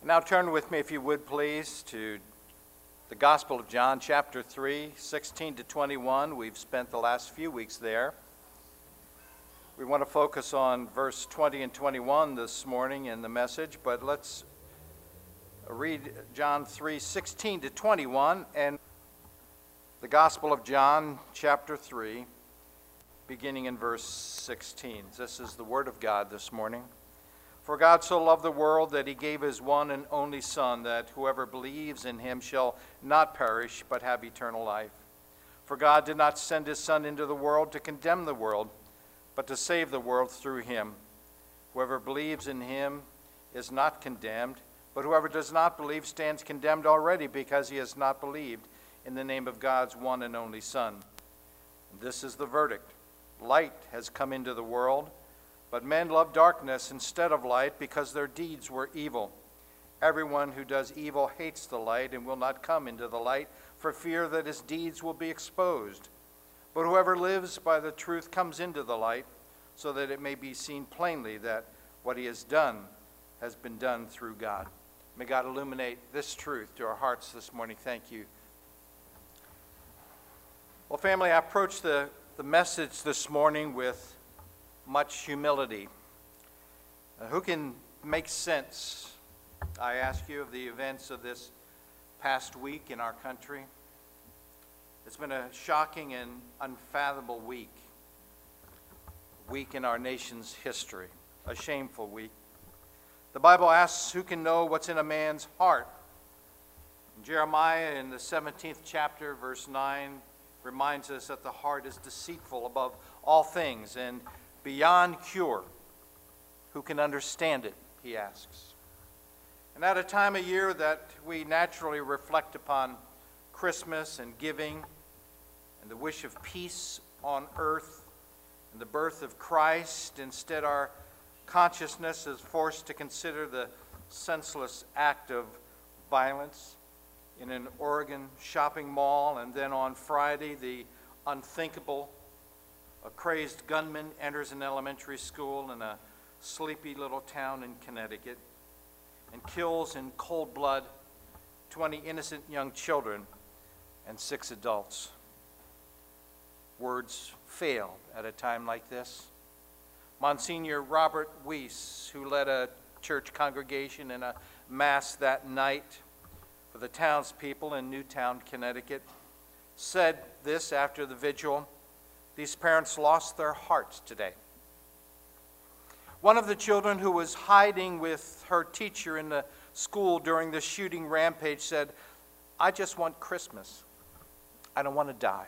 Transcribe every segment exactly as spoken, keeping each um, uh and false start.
Now turn with me, if you would please, to the Gospel of John, chapter three, sixteen to twenty-one. We've spent the last few weeks there. We want to focus on verse twenty and twenty-one this morning in the message, but let's read John three, sixteen to twenty-one, and the Gospel of John, chapter three, beginning in verse sixteen. This is the Word of God this morning. For God so loved the world that he gave his one and only Son, that whoever believes in him shall not perish, but have eternal life. For God did not send his Son into the world to condemn the world, but to save the world through him. Whoever believes in him is not condemned, but whoever does not believe stands condemned already, because he has not believed in the name of God's one and only Son. And this is the verdict. Light has come into the world, but men love darkness instead of light, because their deeds were evil. Everyone who does evil hates the light and will not come into the light, for fear that his deeds will be exposed. But whoever lives by the truth comes into the light, so that it may be seen plainly that what he has done has been done through God. May God illuminate this truth to our hearts this morning. Thank you. Well, family, I approach the, the message this morning with much humility. Uh, who can make sense, I ask you, of the events of this past week in our country? It's been a shocking and unfathomable week, a week in our nation's history, a shameful week. The Bible asks, who can know what's in a man's heart? And Jeremiah in the seventeenth chapter, verse nine, reminds us that the heart is deceitful above all things and beyond cure. Who can understand it, he asks. And at a time of year that we naturally reflect upon Christmas and giving and the wish of peace on earth and the birth of Christ, instead our consciousness is forced to consider the senseless act of violence in an Oregon shopping mall, and then on Friday the unthinkable. A crazed gunman enters an elementary school in a sleepy little town in Connecticut and kills in cold blood twenty innocent young children and six adults. Words fail at a time like this. Monsignor Robert Weiss, who led a church congregation in a mass that night for the townspeople in Newtown, Connecticut, said this after the vigil: "These parents lost their hearts today." One of the children, who was hiding with her teacher in the school during the shooting rampage, said, "I just want Christmas. I don't want to die."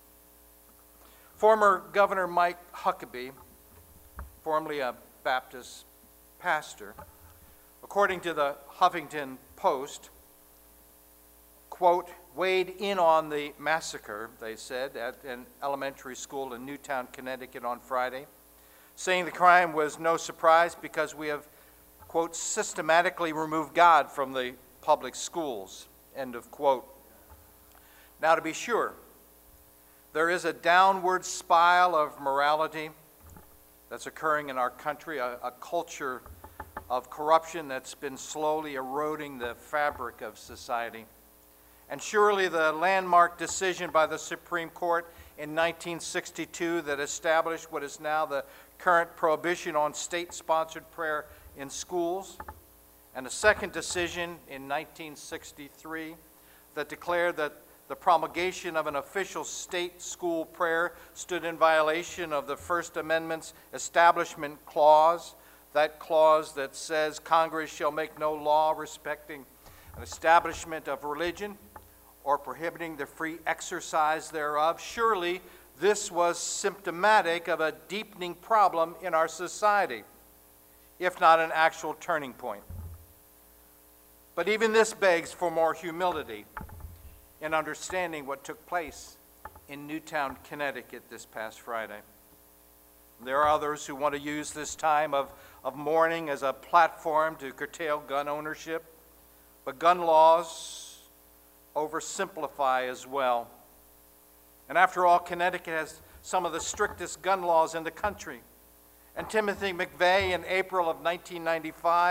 Former Governor Mike Huckabee, formerly a Baptist pastor, according to the Huffington Post, quote, weighed in on the massacre, they said, at an elementary school in Newtown, Connecticut on Friday, saying the crime was no surprise because we have, quote, systematically removed God from the public schools, end of quote. Now, to be sure, there is a downward spiral of morality that's occurring in our country, a, a culture of corruption that's been slowly eroding the fabric of society. And surely the landmark decision by the Supreme Court in nineteen sixty-two that established what is now the current prohibition on state-sponsored prayer in schools, and a second decision in nineteen sixty-three that declared that the promulgation of an official state school prayer stood in violation of the First Amendment's Establishment Clause, that clause that says Congress shall make no law respecting an establishment of religion or prohibiting the free exercise thereof. Surely this was symptomatic of a deepening problem in our society, if not an actual turning point. But even this begs for more humility in understanding what took place in Newtown, Connecticut this past Friday. There are others who want to use this time of, of mourning as a platform to curtail gun ownership, but gun laws oversimplify as well. And after all, Connecticut has some of the strictest gun laws in the country. And Timothy McVeigh, in April of nineteen ninety-five,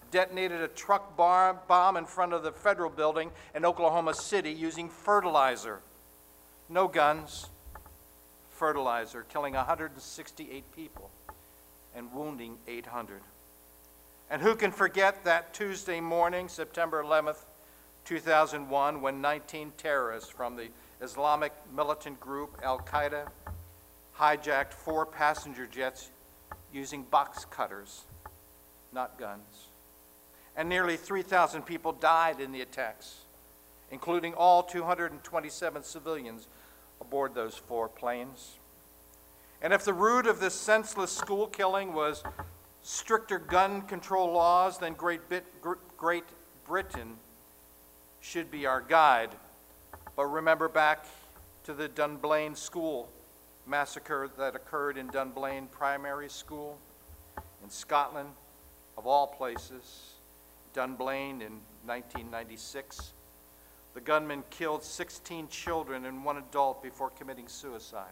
detonated a truck bar bomb in front of the federal building in Oklahoma City using fertilizer. No guns, fertilizer, killing one hundred sixty-eight people and wounding eight hundred. And who can forget that Tuesday morning, September eleventh, two thousand one, when nineteen terrorists from the Islamic militant group Al-Qaeda hijacked four passenger jets using box cutters, not guns. And nearly three thousand people died in the attacks, including all two hundred twenty-seven civilians aboard those four planes. And if the root of this senseless school killing was stricter gun control laws, then Great, Bit, Great Britain should be our guide. But remember back to the Dunblane School massacre that occurred in Dunblane Primary School in Scotland, of all places, Dunblane in nineteen ninety-six. The gunman killed sixteen children and one adult before committing suicide.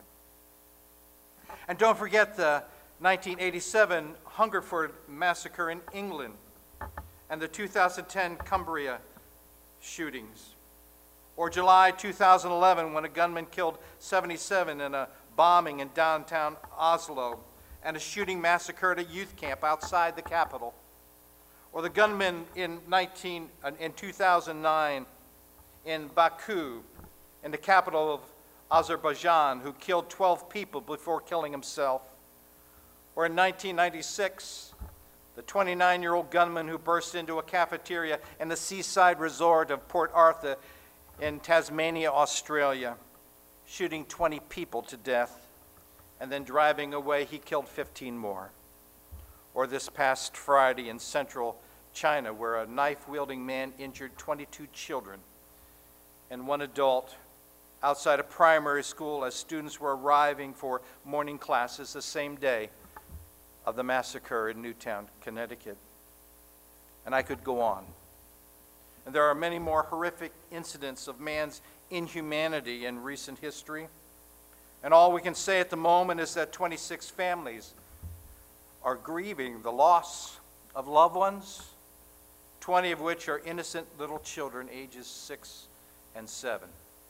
And don't forget the nineteen eighty-seven Hungerford massacre in England and the two thousand ten Cumbria shootings. Or July two thousand eleven, when a gunman killed seventy-seven in a bombing in downtown Oslo and a shooting massacre at a youth camp outside the capital. Or the gunman in, nineteen, in two thousand nine in Baku, in the capital of Azerbaijan, who killed twelve people before killing himself. Or in nineteen ninety-six, the twenty-nine-year-old gunman who burst into a cafeteria in the seaside resort of Port Arthur in Tasmania, Australia, shooting twenty people to death, and then driving away, he killed fifteen more. Or this past Friday in central China, where a knife-wielding man injured twenty-two children and one adult outside a primary school as students were arriving for morning classes the same day of the massacre in Newtown, Connecticut. And I could go on. And there are many more horrific incidents of man's inhumanity in recent history. And all we can say at the moment is that twenty-six families are grieving the loss of loved ones, twenty of which are innocent little children ages six and seven.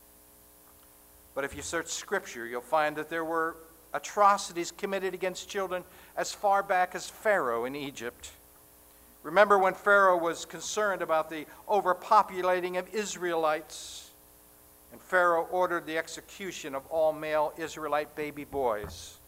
But if you search Scripture, you'll find that there were atrocities committed against children as far back as Pharaoh in Egypt. Remember when Pharaoh was concerned about the overpopulating of Israelites, and Pharaoh ordered the execution of all male Israelite baby boys.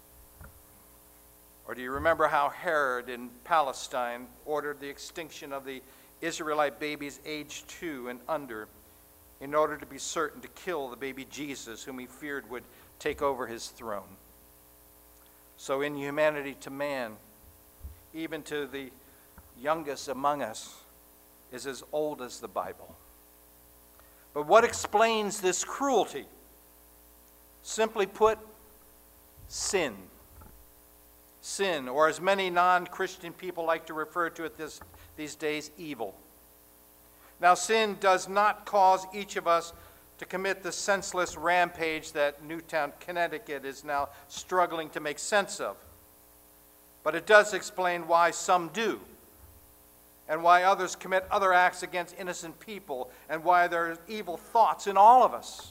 Or do you remember how Herod in Palestine ordered the extinction of the Israelite babies aged two and under in order to be certain to kill the baby Jesus, whom he feared would take over his throne? So inhumanity to man, even to the youngest among us, is as old as the Bible. But what explains this cruelty? Simply put, sin. Sin, or as many non-Christian people like to refer to it this, these days, evil. Now, sin does not cause each of us to commit the senseless rampage that Newtown, Connecticut is now struggling to make sense of. But it does explain why some do, and why others commit other acts against innocent people, and why there are evil thoughts in all of us.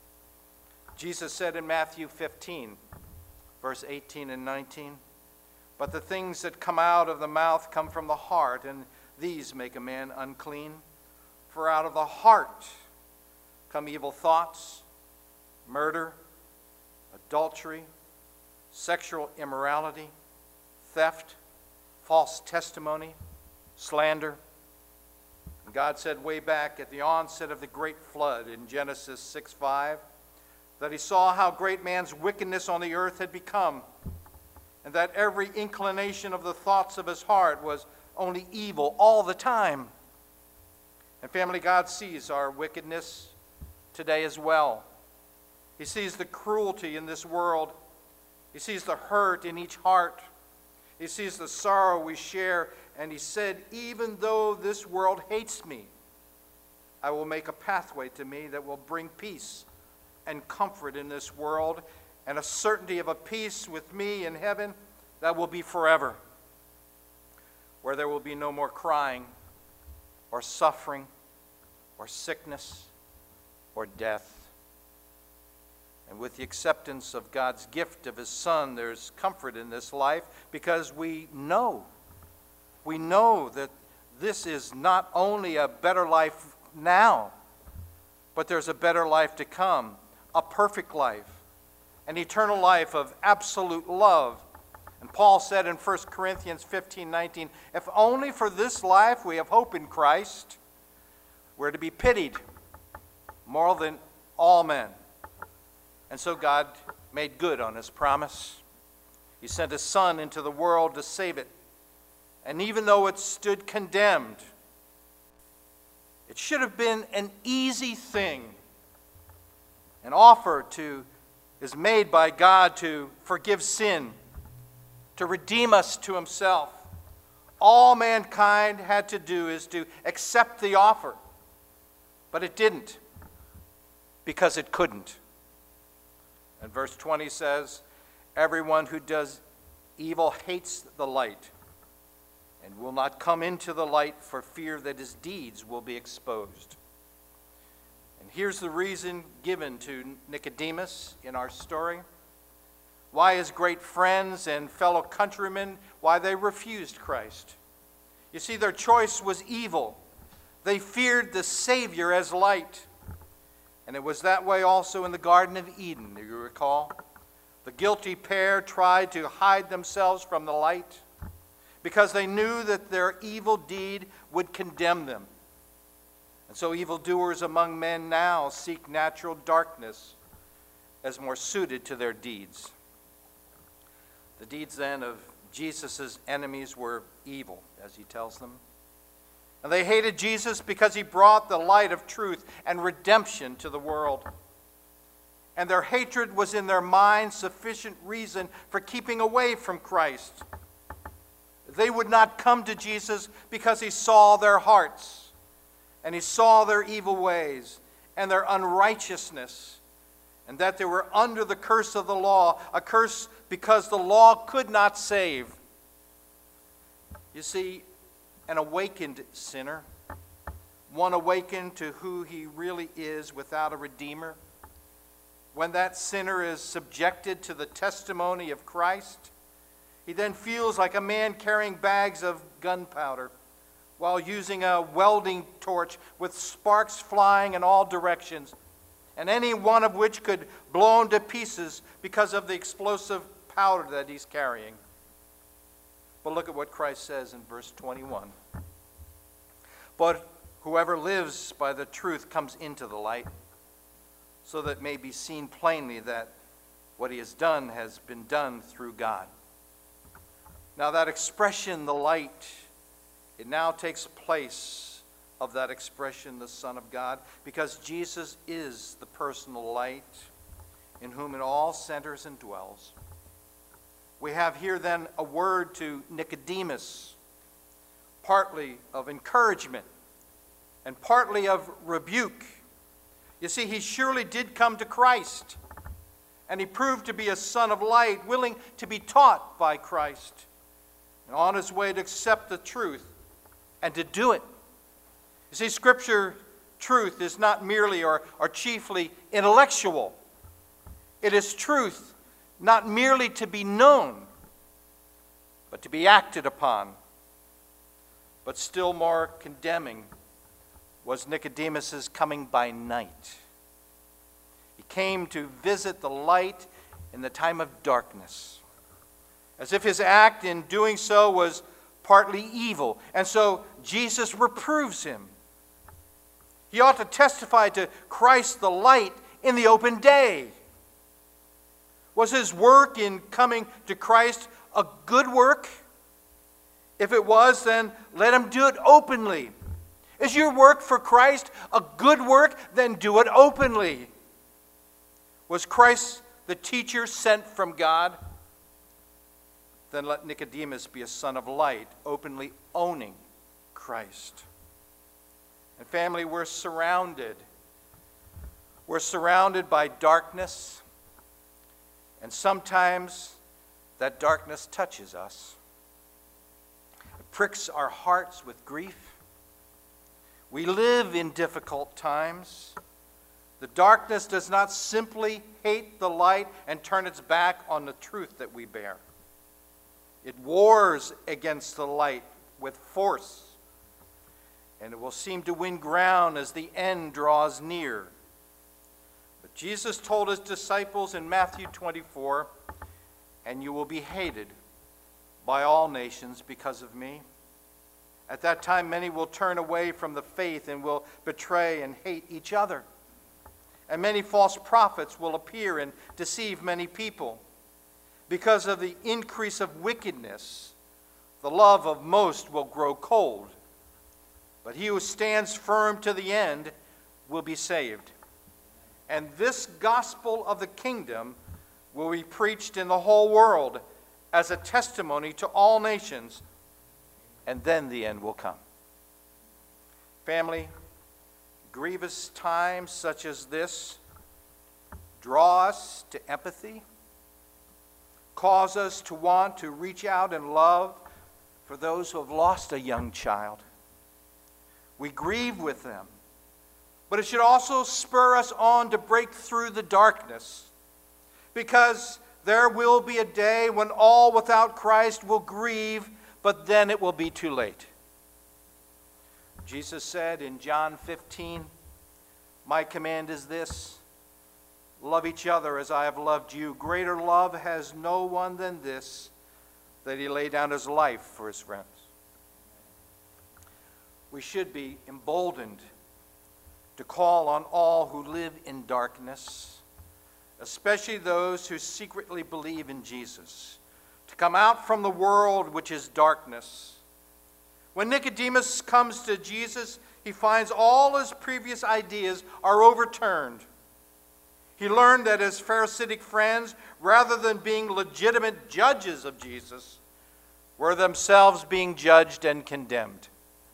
Jesus said in Matthew fifteen, verse eighteen and nineteen, "But the things that come out of the mouth come from the heart, and these make a man unclean. For out of the heart come evil thoughts, murder, adultery, sexual immorality, theft, false testimony, slander." And God said way back at the onset of the great flood in Genesis six five that he saw how great man's wickedness on the earth had become, and that every inclination of the thoughts of his heart was only evil all the time. And family, God sees our wickedness today as well. He sees the cruelty in this world. He sees the hurt in each heart. He sees the sorrow we share. And he said, "Even though this world hates me, I will make a pathway to me that will bring peace and comfort in this world, and a certainty of a peace with me in heaven that will be forever." where there will be no more crying or suffering or sickness or death. And with the acceptance of God's gift of his Son, there's comfort in this life because we know, we know that this is not only a better life now, but there's a better life to come, a perfect life, an eternal life of absolute love. And Paul said in First Corinthians fifteen nineteen, if only for this life we have hope in Christ, we're to be pitied more than all men. And so God made good on his promise. He sent his Son into the world to save it. And even though it stood condemned, it should have been an easy thing. An offer to, is made by God to forgive sin, to redeem us to himself. All mankind had to do is to accept the offer. But it didn't, because it couldn't. And verse twenty says, everyone who does evil hates the light and will not come into the light for fear that his deeds will be exposed. And here's the reason given to Nicodemus in our story, why his great friends and fellow countrymen, why they refused Christ. You see, their choice was evil. They feared the Savior as light. And it was that way also in the Garden of Eden, do you recall? The guilty pair tried to hide themselves from the light because they knew that their evil deed would condemn them. And so evildoers among men now seek natural darkness as more suited to their deeds. The deeds then of Jesus' enemies were evil, as he tells them. And they hated Jesus because he brought the light of truth and redemption to the world. And their hatred was in their minds sufficient reason for keeping away from Christ. They would not come to Jesus because he saw their hearts, and he saw their evil ways and their unrighteousness, and that they were under the curse of the law, a curse because the law could not save. You see, an awakened sinner, one awakened to who he really is without a redeemer, when that sinner is subjected to the testimony of Christ, he then feels like a man carrying bags of gunpowder while using a welding torch with sparks flying in all directions, and any one of which could blow him to pieces because of the explosive powder that he's carrying. But look at what Christ says in verse twenty-one. But whoever lives by the truth comes into the light, so that it may be seen plainly that what he has done has been done through God. Now that expression, the light, it now takes place of that expression, the Son of God, because Jesus is the personal light in whom it all centers and dwells. We have here then a word to Nicodemus, partly of encouragement and partly of rebuke. You see, he surely did come to Christ, and he proved to be a son of light, willing to be taught by Christ, and on his way to accept the truth and to do it. You see, Scripture truth is not merely or, or chiefly intellectual. It is truth not merely to be known, but to be acted upon. But still more condemning was Nicodemus's coming by night. He came to visit the light in the time of darkness, as if his act in doing so was partly evil. And so Jesus reproves him. He ought to testify to Christ the light in the open day. Was his work in coming to Christ a good work? If it was, then let him do it openly. Is your work for Christ a good work? Then do it openly. Was Christ the teacher sent from God? Then let Nicodemus be a son of light, openly owning Christ. And family, we're surrounded. We're surrounded by darkness, and sometimes that darkness touches us. pricks our hearts with grief. We live in difficult times. The darkness does not simply hate the light and turn its back on the truth that we bear. It wars against the light with force, and it will seem to win ground as the end draws near. But Jesus told his disciples in Matthew twenty-four, "And you will be hated by all nations because of me. At that time many will turn away from the faith and will betray and hate each other. And many false prophets will appear and deceive many people. Because of the increase of wickedness, the love of most will grow cold. But he who stands firm to the end will be saved. And this gospel of the kingdom will be preached in the whole world as a testimony to all nations, and then the end will come." Family, grievous times such as this draw us to empathy, cause us to want to reach out and love for those who have lost a young child. We grieve with them, but it should also spur us on to break through the darkness, because there will be a day when all without Christ will grieve, but then it will be too late. Jesus said in John fifteen, "My command is this, love each other as I have loved you. Greater love has no one than this, that he lay down his life for his friends." We should be emboldened to call on all who live in darkness, especially those who secretly believe in Jesus, to come out from the world which is darkness. When Nicodemus comes to Jesus, he finds all his previous ideas are overturned. He learned that his Pharisaic friends, rather than being legitimate judges of Jesus, were themselves being judged and condemned.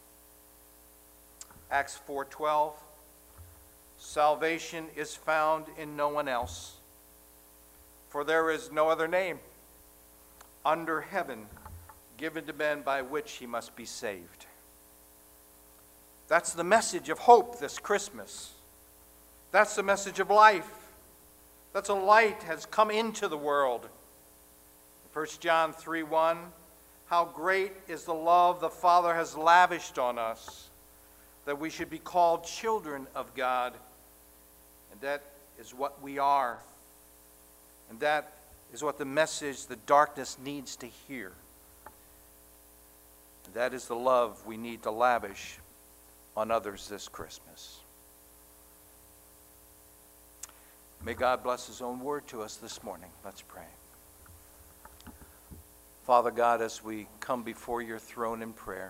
Acts four twelve, "Salvation is found in no one else, for there is no other name under heaven given to men by which he must be saved." That's the message of hope this Christmas. That's the message of life. That's a light has come into the world. First John three one, "How great is the love the Father has lavished on us, that we should be called children of God." And that is what we are. And that is what the message the darkness needs to hear. And that is the love we need to lavish on others this Christmas. May God bless his own word to us this morning. Let's pray. Father God, as we come before your throne in prayer,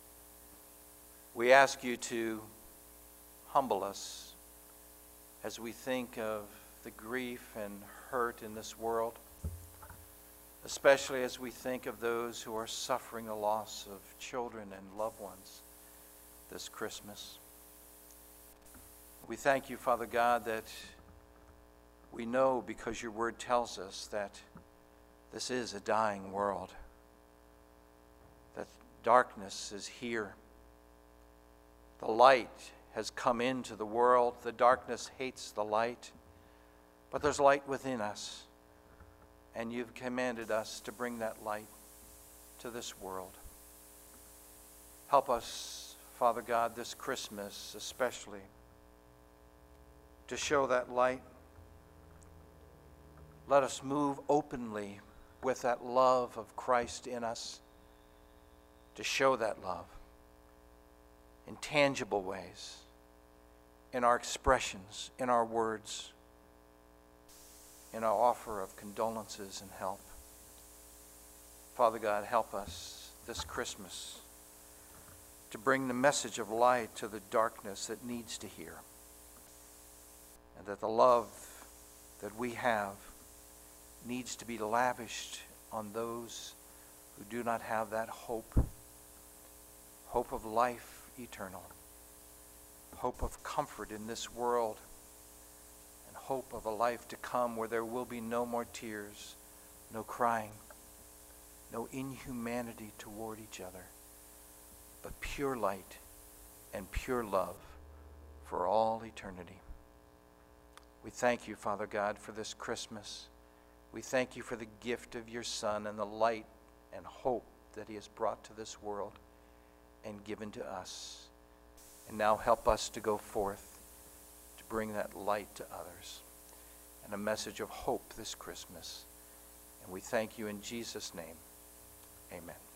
we ask you to humble us as we think of the grief and hurt in this world, especially as we think of those who are suffering the loss of children and loved ones this Christmas. We thank you, Father God, that we know, because your word tells us, that this is a dying world, that darkness is here. The light has come into the world. The darkness hates the light, but there's light within us, and you've commanded us to bring that light to this world. Help us, Father God, this Christmas especially, to show that light. Let us move openly with that love of Christ in us, to show that love in tangible ways, in our expressions, in our words, in our offer of condolences and help. Father God, help us this Christmas to bring the message of light to the darkness that needs to hear, and that the love that we have needs to be lavished on those who do not have that hope, hope of life eternal, hope of comfort in this world, and hope of a life to come where there will be no more tears, no crying, no inhumanity toward each other, but pure light and pure love for all eternity. We thank you, Father God, for this Christmas. We thank you for the gift of your Son and the light and hope that he has brought to this world and given to us. And now help us to go forth to bring that light to others and a message of hope this Christmas. And we thank you in Jesus' name. Amen.